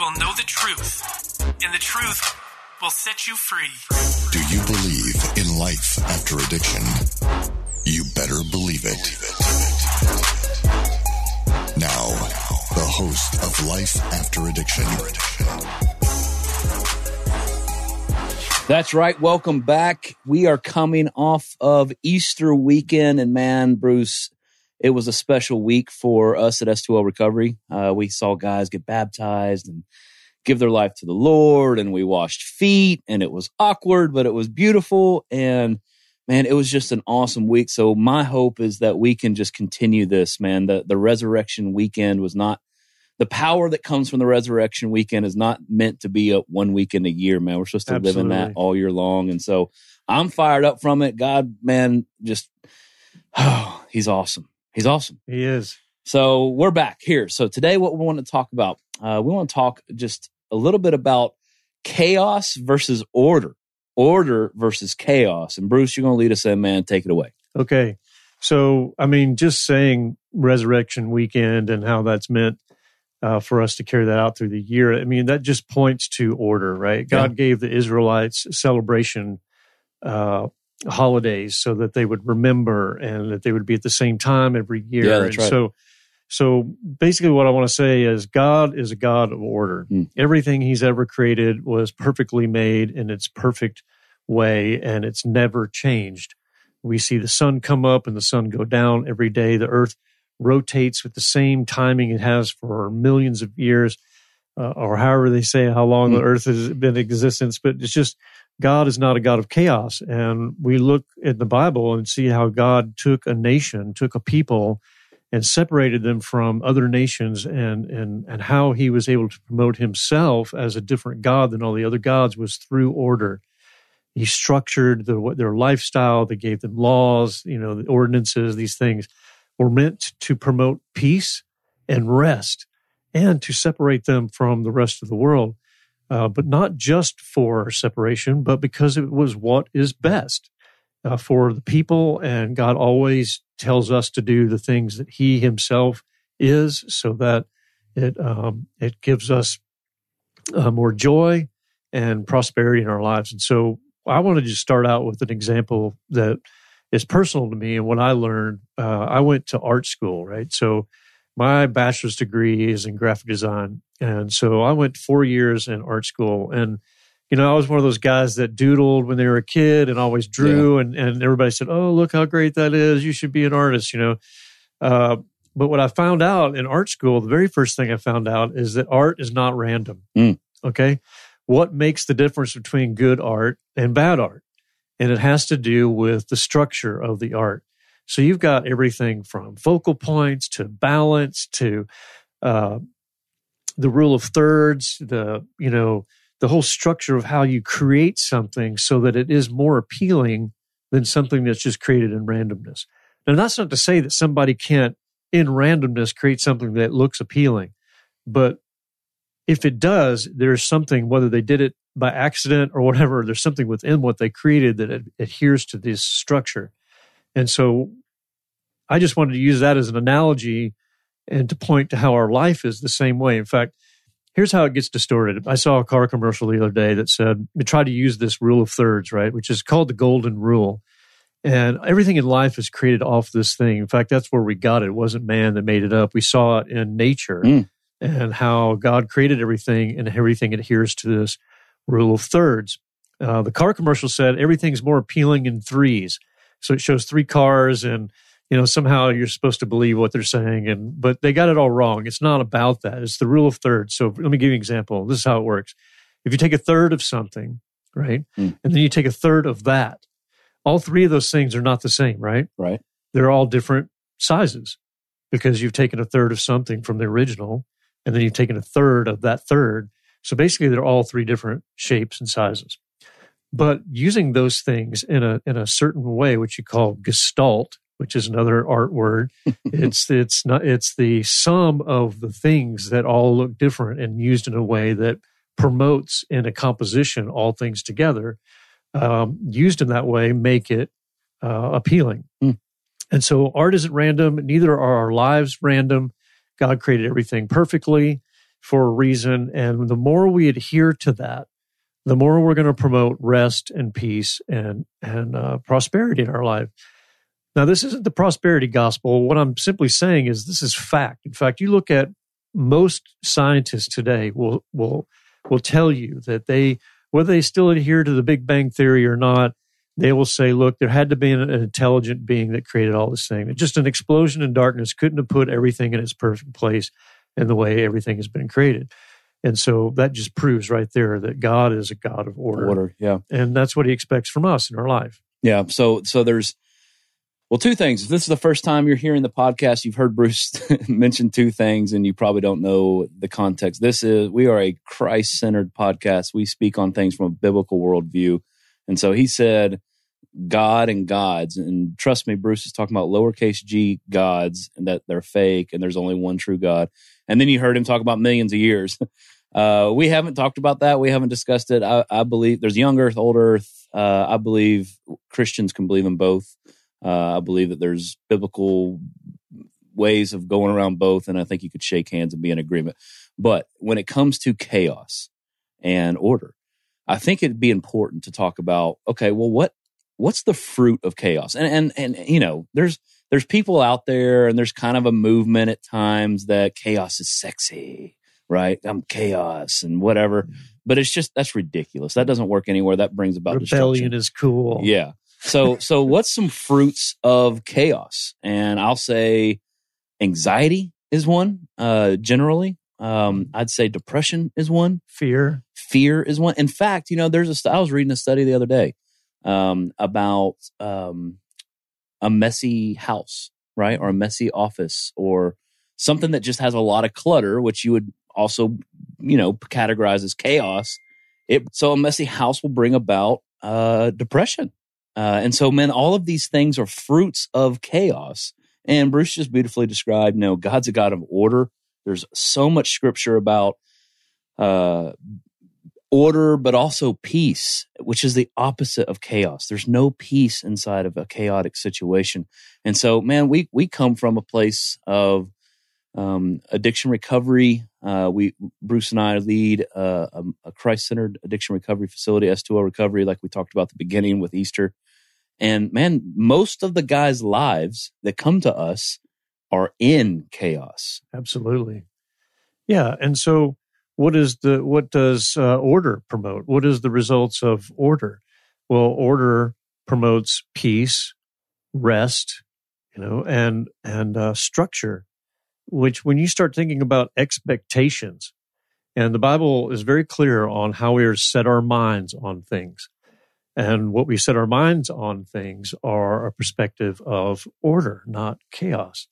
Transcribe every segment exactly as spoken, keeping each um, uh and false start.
will know the truth, and the truth will set you free. Do you believe in life after addiction? You better believe it. Now, the host of Life After Addiction. That's right. Welcome back. We are coming off of Easter weekend, and man, Bruce, it was a special week for us at S two L Recovery. Uh, we saw guys get baptized and give their life to the Lord, and we washed feet, and it was awkward, but it was beautiful, and man, it was just an awesome week. So my hope is that we can just continue this, man. The, the resurrection weekend was not, the power that comes from the resurrection weekend is not meant to be a one weekend a year, man. We're supposed to Absolutely. live in that all year long. And so I'm fired up from it. God, man, just, oh, he's awesome. He's awesome. He is. So we're back here. So today what we want to talk about, uh, we want to talk just a little bit about chaos versus order. Order versus chaos. And Bruce, you're going to lead us in, man. Take it away. Okay. So, I mean, just saying resurrection weekend and how that's meant uh, for us to carry that out through the year, I mean, that just points to order, right? God yeah. gave the Israelites celebration uh, holidays so that they would remember and that they would be at the same time every year. Yeah, that's and right. So, so basically what I want to say is God is a God of order. Mm. Everything he's ever created was perfectly made in its perfect way, and it's never changed. We see the sun come up and the sun go down every day. The earth rotates with the same timing it has for millions of years, uh, or however they say how long mm. the earth has been in existence. But it's just, God is not a God of chaos. And we look at the Bible and see how God took a nation, took a people, and separated them from other nations, and, and, and how he was able to promote himself as a different God than all the other gods was through order. He structured the, their lifestyle. They gave them laws, you know, the ordinances. These things were meant to promote peace and rest and to separate them from the rest of the world. Uh, but not just for separation, but because it was what is best uh, for the people. And God always tells us to do the things that he himself is, so that it um, it gives us uh, more joy and prosperity in our lives. And so I want to just start out with an example that is personal to me and what I learned. Uh, I went to art school, right? So my bachelor's degree is in graphic design. And so I went four years in art school. And, you know, I was one of those guys that doodled when they were a kid and always drew. Yeah. And, and everybody said, oh, look how great that is. You should be an artist, you know. Uh, but what I found out in art school, the very first thing I found out is that art is not random. Mm. Okay? What makes the difference between good art and bad art? And it has to do with the structure of the art. So you've got everything from focal points to balance to uh, the rule of thirds, the, you know, the whole structure of how you create something so that it is more appealing than something that's just created in randomness. Now, that's not to say that somebody can't, in randomness, create something that looks appealing. But if it does, there's something, whether they did it by accident or whatever, there's something within what they created that ad- adheres to this structure. And so I just wanted to use that as an analogy and to point to how our life is the same way. In fact, here's how it gets distorted. I saw a car commercial the other day that said, we try to use this rule of thirds, right, which is called the golden rule. And everything in life is created off this thing. In fact, that's where we got it. It wasn't man that made it up. We saw it in nature mm. and how God created everything, and everything adheres to this rule of thirds. Uh, the car commercial said everything's more appealing in threes. So it shows three cars, and you know somehow you're supposed to believe what they're saying, and but they got it all wrong. It's not about that. It's the rule of thirds. So let me give you an example. This is how it works. If you take a third of something, right, mm. and then you take a third of that, all three of those things are not the same, right? Right. They're all different sizes because you've taken a third of something from the original, and then you've taken a third of that third. So basically, they're all three different shapes and sizes. But using those things in a in a certain way, which you call gestalt, which is another art word, it's it's not it's the sum of the things that all look different and used in a way that promotes in a composition all things together. Um, used in that way, make it uh, appealing. Mm. And so, art isn't random. Neither are our lives random. God created everything perfectly. for a reason. And the more we adhere to that, the more we're going to promote rest and peace and, and uh, prosperity in our life. Now, this isn't the prosperity gospel. What I'm simply saying is this is fact. In fact, you look at most scientists today will will will tell you that they, whether they still adhere to the Big Bang Theory or not, they will say, look, there had to be an, an intelligent being that created all this thing. Just an explosion in darkness couldn't have put everything in its perfect place in the way everything has been created. And so that just proves right there that God is a God of order. Order, yeah. And that's what he expects from us in our life. Yeah. So, so there's, well, two things. If this is the first time you're hearing the podcast, you've heard Bruce mention two things and you probably don't know the context. This is, we are a Christ-centered podcast. We speak on things from a biblical worldview. And so he said, God and gods. And trust me, Bruce is talking about lowercase g gods and that they're fake and there's only one true God. And then you heard him talk about millions of years. Uh, we haven't talked about that. We haven't discussed it. I, I believe there's young earth, old earth. Uh, I believe Christians can believe in both. Uh, I believe that there's biblical ways of going around both. And I think you could shake hands and be in agreement. But when it comes to chaos and order, I think it'd be important to talk about, okay, well, what what's the fruit of chaos? And and and you know, there's there's people out there, and there's kind of a movement at times that chaos is sexy, right? I'm chaos and whatever, but it's just that's ridiculous. That doesn't work anywhere. That brings about rebellion destruction. Is cool. Yeah. So so what's some fruits of chaos? And I'll say anxiety is one. Uh, generally, um, I'd say depression is one. Fear. Fear is one. In fact, you know, there's a. I was reading a study the other day um, about um, a messy house, right, or a messy office, or something that just has a lot of clutter, which you would also, you know, categorize as chaos. It so a messy house will bring about uh, depression, uh, and so, man, all of these things are fruits of chaos. And Bruce just beautifully described, you know, God's a God of order. There's so much scripture about uh, order, but also peace, which is the opposite of chaos. There's no peace inside of a chaotic situation. And so, man, we we come from a place of um, addiction recovery. Uh, we Bruce and I lead uh, a, a Christ-centered addiction recovery facility, S two O Recovery, like we talked about at the beginning with Easter. And man, most of the guys' lives that come to us are in chaos. Absolutely. Yeah. And so what is the, what does uh, order promote? What is the results of order? Well, order promotes peace, rest, you know, and, and uh, structure, which when you start thinking about expectations, and the Bible is very clear on how we are to set our minds on things. And what we set our minds on things are a perspective of order, not chaos.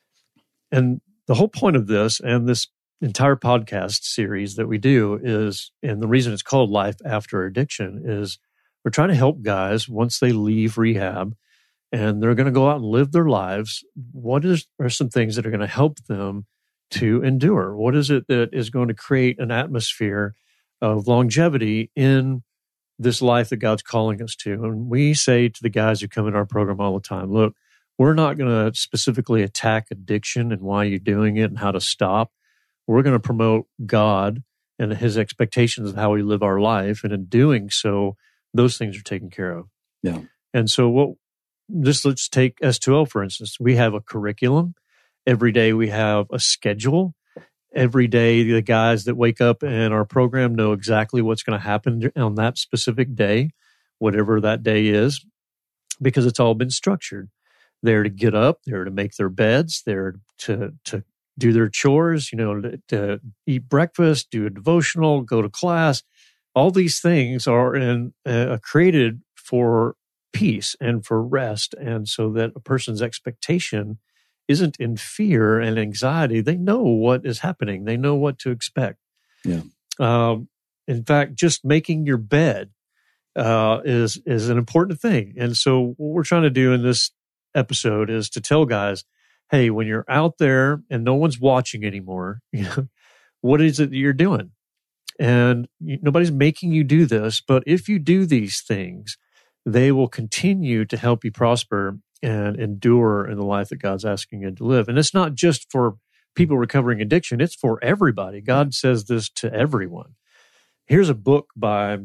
And the whole point of this and this entire podcast series that we do is, and the reason it's called Life After Addiction is we're trying to help guys once they leave rehab and they're going to go out and live their lives. What is, are some things that are going to help them to endure? What is it that is going to create an atmosphere of longevity in this life that God's calling us to? And we say to the guys who come in our program all the time, look, we're not going to specifically attack addiction and why you're doing it and how to stop. We're going to promote God and his expectations of how we live our life. And in doing so, those things are taken care of. Yeah. And so what, just let's take S two O, for instance. We have a curriculum. Every day we have a schedule. Every day, the guys that wake up in our program know exactly what's going to happen on that specific day, whatever that day is, because it's all been structured. They're to get up, they're to make their beds, they're to to do their chores, you know, to, to eat breakfast, do a devotional, go to class. All these things are in, uh, created for peace and for rest, and so that a person's expectation isn't in fear and anxiety. They know what is happening. They know what to expect. Yeah. Um, in fact, just making your bed uh, is is an important thing. And so what we're trying to do in this episode is to tell guys, hey, when you're out there and no one's watching anymore, you know, what is it that you're doing? And you, nobody's making you do this, but if you do these things, they will continue to help you prosper and endure in the life that God's asking you to live. And it's not just for people recovering addiction. It's for everybody. God says this to everyone. Here's a book by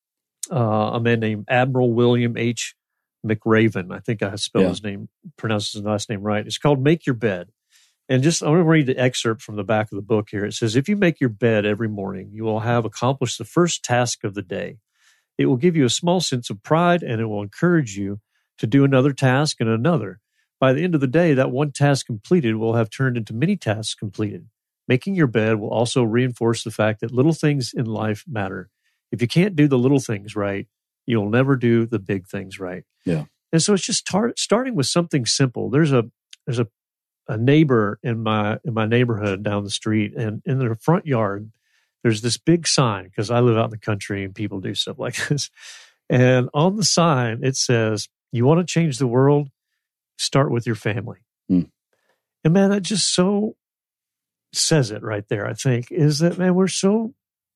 uh, a man named Admiral William H. McRaven. I think I spelled Yeah. his name, pronounced his last name right. It's called Make Your Bed. And just, I'm going to read the excerpt from the back of the book here. It says, if you make your bed every morning, you will have accomplished the first task of the day. It will give you a small sense of pride, and it will encourage you to do another task and another. By the end of the day, that one task completed will have turned into many tasks completed. Making your bed will also reinforce the fact that little things in life matter. If you can't do the little things right, you'll never do the big things right. Yeah. And so it's just tar- starting with something simple. There's a there's a a neighbor in my in my neighborhood down the street, and in their front yard, there's this big sign, because I live out in the country and people do stuff like this. And on the sign, it says, you want to change the world? Start with your family. Mm. And man, that just so says it right there, I think, is that, man, we're so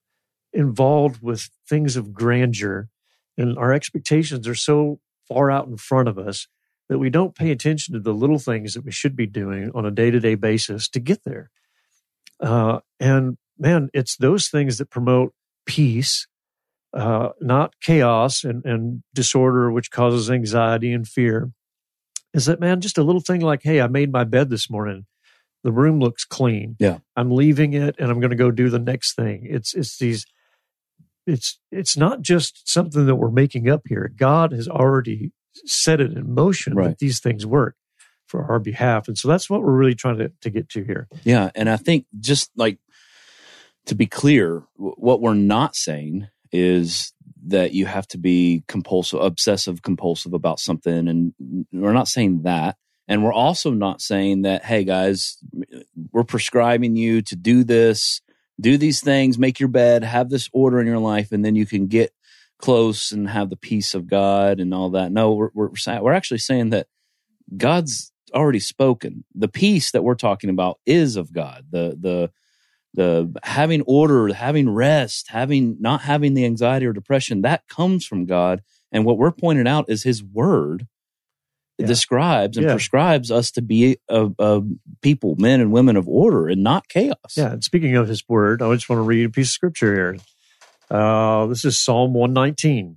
involved with things of grandeur, and our expectations are so far out in front of us that we don't pay attention to the little things that we should be doing on a day-to-day basis to get there. Uh, and man, it's those things that promote peace, uh, not chaos and, and disorder, which causes anxiety and fear. Is that, man, just a little thing like, hey, I made my bed this morning. The room looks clean. Yeah. I'm leaving it and I'm going to go do the next thing. It's, it's these, it's, it's not just something that we're making up here. God has already set it in motion Right. that these things work for our behalf. And so that's what we're really trying to, to get to here. Yeah. And I think, just like, to be clear, w- what we're not saying is that you have to be compulsive, obsessive compulsive about something. And we're not saying that. And we're also not saying that, hey guys, we're prescribing you to do this, do these things, make your bed, have this order in your life, and then you can get close and have the peace of God and all that. No, we're we're, saying, we're actually saying that God's already spoken. The peace that we're talking about is of God. The the the having order, having rest, having not having the anxiety or depression, that comes from God. And what we're pointing out is His Word Yeah. describes and Yeah. prescribes us to be a, a people, men and women of order, and not chaos. Yeah. And speaking of His Word, I just want to read a piece of scripture here. Uh, this is Psalm one nineteen,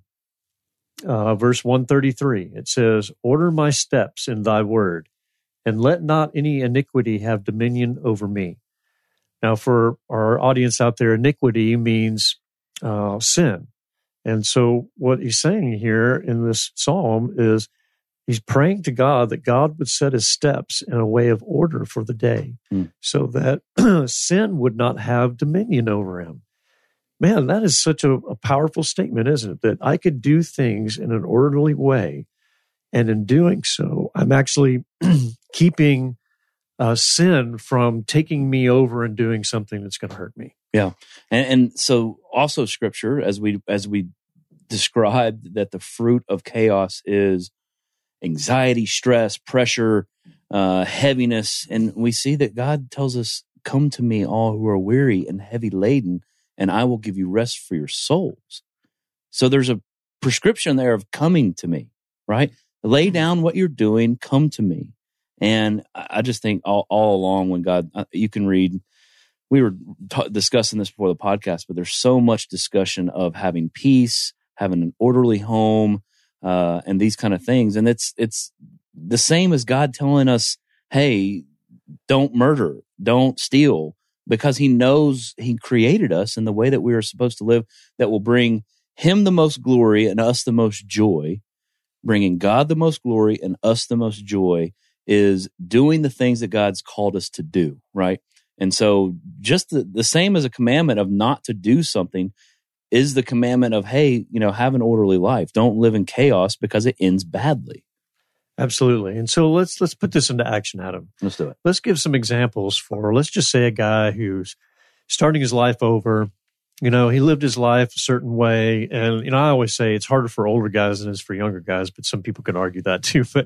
uh, verse one thirty-three. It says, order my steps in thy word, and let not any iniquity have dominion over me. Now, for our audience out there, iniquity means uh, sin. And so what he's saying here in this psalm is he's praying to God that God would set his steps in a way of order for the day, Mm. so that sin would not have dominion over him. Man, that is such a, a powerful statement, isn't it? That I could do things in an orderly way. And in doing so, I'm actually keeping uh, sin from taking me over and doing something that's going to hurt me. Yeah, and, and so also Scripture, as we as we described, that the fruit of chaos is anxiety, stress, pressure, uh, heaviness, and we see that God tells us, "Come to me, all who are weary and heavy laden, and I will give you rest for your souls." So there's a prescription there of coming to me, right? Lay down what you're doing, come to me. And I just think all, all along when God, you can read, we were t- discussing this before the podcast, but there's so much discussion of having peace, having an orderly home, uh, and these kind of things. And it's it's the same as God telling us, hey, don't murder, don't steal, because he knows he created us in the way that we are supposed to live that will bring him the most glory and us the most joy. Bringing God the most glory and us the most joy is doing the things that God's called us to do, right? And so just the, the same as a commandment of not to do something is the commandment of, hey, you know, have an orderly life. Don't live in chaos because it ends badly. Absolutely. And so let's let's put this into action, Adam. Let's do it. Let's give some examples for, let's just say, a guy who's starting his life over. You know, he lived his life a certain way. And, you know, I always say it's harder for older guys than it is for younger guys, but some people can argue that too. But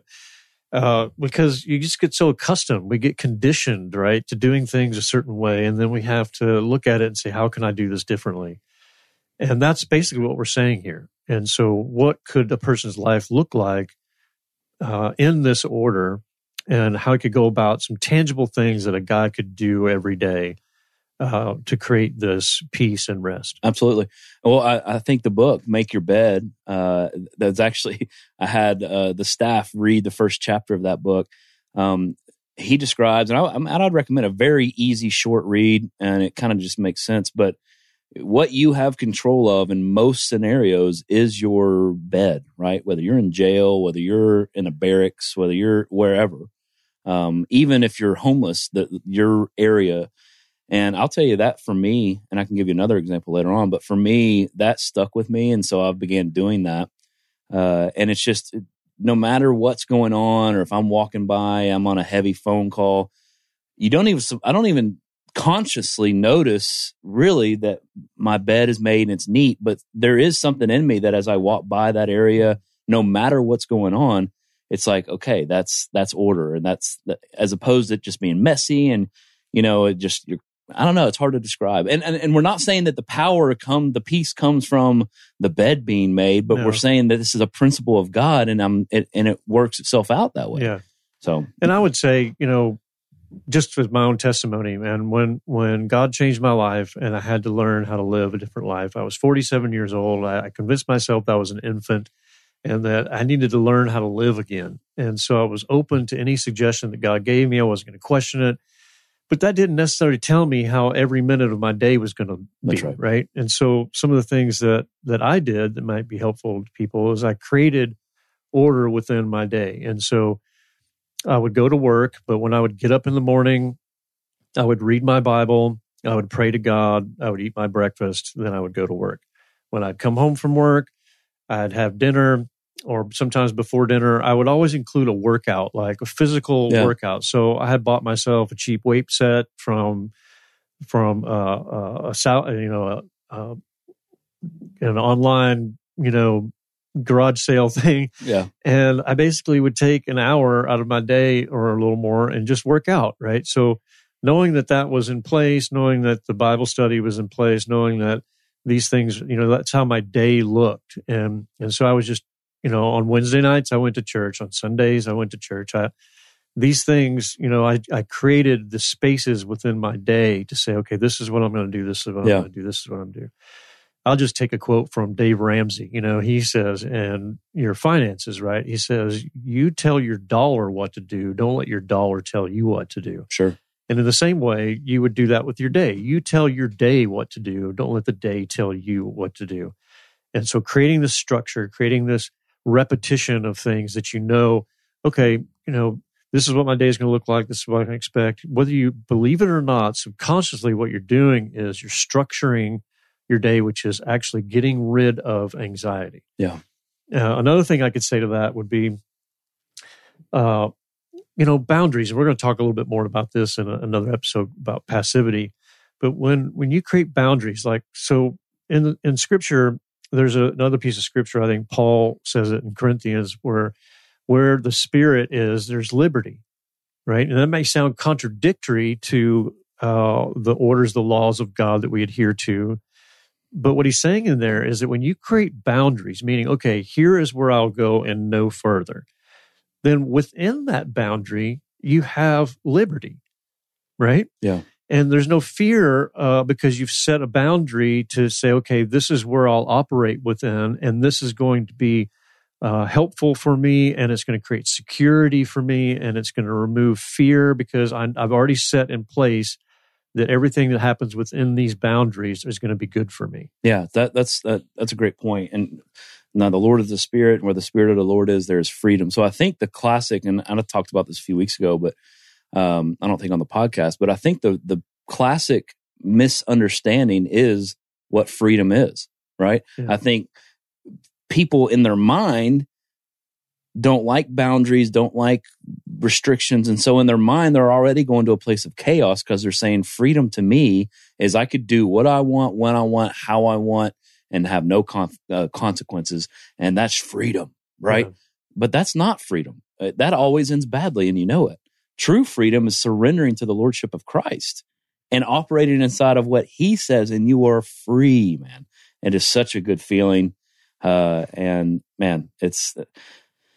uh, because you just get so accustomed, we get conditioned, right, to doing things a certain way. And then we have to look at it and say, how can I do this differently? And that's basically what we're saying here. And so what could a person's life look like uh, in this order? and how he could go about some tangible things that a guy could do every day uh, to create this peace and rest. Absolutely. Well, I, I think the book, Make Your Bed, uh, that's actually, I had uh, the staff read the first chapter of that book. Um, he describes, and, I, and I'd recommend a very easy, short read, and it kind of just makes sense. But what you have control of in most scenarios is your bed, right? Whether you're in jail, whether you're in a barracks, whether you're wherever, um, even if you're homeless, the, your area. And I'll tell you that for me, and I can give you another example later on, but for me, that stuck with me. And so I began doing that. Uh, and it's just, no matter what's going on, or if I'm walking by, I'm on a heavy phone call, you don't even, I don't even consciously notice really that my bed is made and it's neat, but there is something in me that as I walk by that area, no matter what's going on, it's like, okay, that's, that's order. And that's, as opposed to it just being messy and, you know, it just, you're, I don't know. It's hard to describe. And, and and we're not saying that the power come, the peace comes from the bed being made, but No. we're saying that this is a principle of God, and um, it, and it works itself out that way. Yeah. So, and I would say, you know, just with my own testimony, man, when when God changed my life and I had to learn how to live a different life, I was forty-seven years old. I, I convinced myself that I was an infant and that I needed to learn how to live again. And so I was open to any suggestion that God gave me. I wasn't going to question it. But that didn't necessarily tell me how every minute of my day was going to be, That's right. right? And so some of the things that that I did that might be helpful to people is I created order within my day. And so I would go to work, but when I would get up in the morning, I would read my Bible, I would pray to God, I would eat my breakfast, then I would go to work. When I'd come home from work, I'd have dinner, or sometimes before dinner, I would always include a workout, like a physical Yeah. workout. So I had bought myself a cheap weight set from from uh, uh, a sou- you know a, uh, an online you know garage sale thing, yeah, and I basically would take an hour out of my day or a little more and just work out. Right. So knowing that that was in place, knowing that the Bible study was in place, knowing that these things, you know, that's how my day looked, and and so I was just. You know, on Wednesday nights, I went to church. On Sundays, I went to church. I, these things, you know, I, I created the spaces within my day to say, okay, this is what I'm going to do. This is what Yeah. I'm going to do. This is what I'm going to do. I'll just take a quote from Dave Ramsey. You know, he says, and your finances, right? He says, you tell your dollar what to do. Don't let your dollar tell you what to do. sure. And in the same way, you would do that with your day. You tell your day what to do. Don't let the day tell you what to do. And so creating this structure, creating this repetition of things that you know, okay, you know, this is what my day is going to look like. This is what I can expect. Whether you believe it or not, subconsciously what you're doing is you're structuring your day, which is actually getting rid of anxiety. Yeah. Uh, another thing I could say to that would be, uh, you know, boundaries. And we're going to talk a little bit more about this in a, another episode about passivity. But when when you create boundaries, like so in in Scripture, there's a, another piece of Scripture, I think Paul says it in Corinthians, where where the Spirit is, there's liberty, right? And that may sound contradictory to uh, the orders, the laws of God that we adhere to. But what he's saying in there is that when you create boundaries, meaning, okay, here is where I'll go and no further, then within that boundary, you have liberty, right? Yeah. And there's no fear uh, because you've set a boundary to say, okay, this is where I'll operate within, and this is going to be uh, helpful for me, and it's going to create security for me, and it's going to remove fear because I'm, I've already set in place that everything that happens within these boundaries is going to be good for me. Yeah, that, that's that, that's a great point. And now the Lord is the Spirit, and where the Spirit of the Lord is, there is freedom. So I think the classic, and I talked about this a few weeks ago, but Um, I don't think on the podcast, but I think the the classic misunderstanding is what freedom is, right? Yeah. I think people in their mind don't like boundaries, don't like restrictions. And so in their mind, they're already going to a place of chaos because they're saying freedom to me is I could do what I want, when I want, how I want, and have no con- uh, consequences. And that's freedom, right? Yeah. But that's not freedom. Uh, that always ends badly, and you know it. True freedom is surrendering to the Lordship of Christ and operating inside of what He says, and you are free, man. It is such a good feeling. Uh, and man, it's,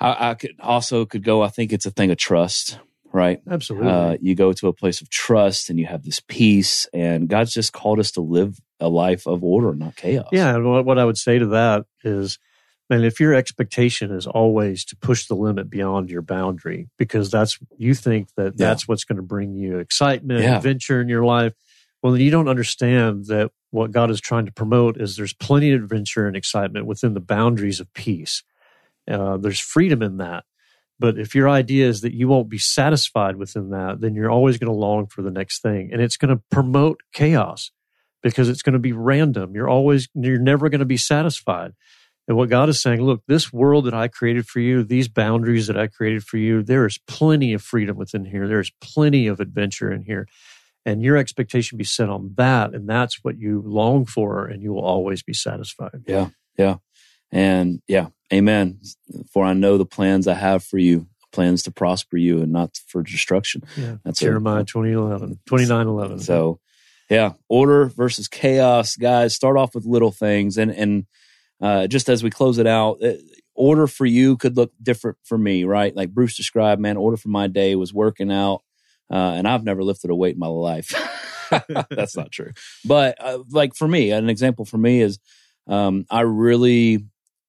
I, I could also could go, I think it's a thing of trust, right? Absolutely. Uh, you go to a place of trust and you have this peace, and God's just called us to live a life of order, not chaos. Yeah. And what, what I would say to that is, man, if your expectation is always to push the limit beyond your boundary, because that's, you think that Yeah. that's what's going to bring you excitement, Yeah. adventure in your life, well, then you don't understand that what God is trying to promote is there's plenty of adventure and excitement within the boundaries of peace. Uh, there's freedom in that. But if your idea is that you won't be satisfied within that, then you're always going to long for the next thing. And it's going to promote chaos because it's going to be random. You're always, you're never going to be satisfied. And what God is saying, look, this world that I created for you, these boundaries that I created for you, there is plenty of freedom within here. There's plenty of adventure in here. And your expectation be set on that. And that's what you long for, and you will always be satisfied. Yeah. Yeah. And yeah, amen. For I know the plans I have for you, plans to prosper you and not for destruction. Yeah. That's Jeremiah a, twenty eleven, twenty-nine eleven. So yeah, order versus chaos, guys. Start off with little things. And, and uh, just as we close it out, order for you could look different for me, right? Like Bruce described, man, order for my day was working out. Uh, and I've never lifted a weight in my life. That's not true. But uh, like for me, an example for me is um, I really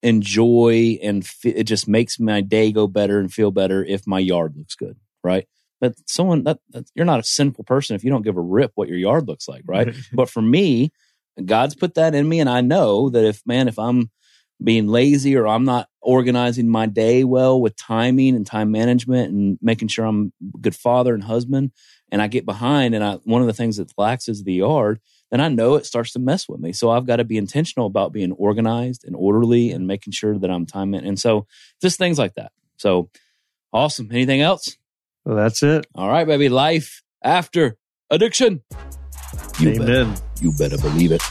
enjoy and f- it just makes my day go better and feel better if my yard looks good, right? But someone that, that you're not a sinful person if you don't give a rip what your yard looks like, right? But for me, God's put that in me, and I know that if man, if I'm being lazy or I'm not organizing my day well with timing and time management and making sure I'm a good father and husband, and I get behind and I one of the things that lacks is the yard, then I know it starts to mess with me. So I've got to be intentional about being organized and orderly and making sure that I'm time man- and so just things like that. So awesome. Anything else? Well, that's it. All right, baby. Life after addiction. You Amen. Better, you better believe it.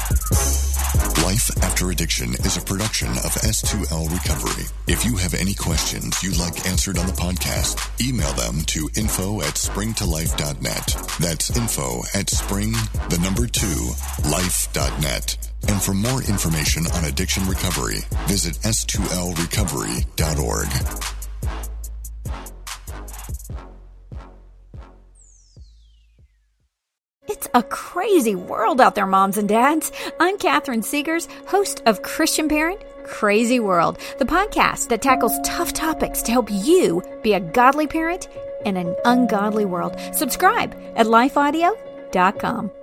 Life After Addiction is a production of S two L Recovery. If you have any questions you'd like answered on the podcast, email them to info at spring to life dot net. That's info at spring, the number two, life dot net. And for more information on addiction recovery, visit S two L recovery dot org. It's a crazy world out there, moms and dads. I'm Catherine Segars, host of Christian Parent Crazy World, the podcast that tackles tough topics to help you be a godly parent in an ungodly world. Subscribe at life audio dot com.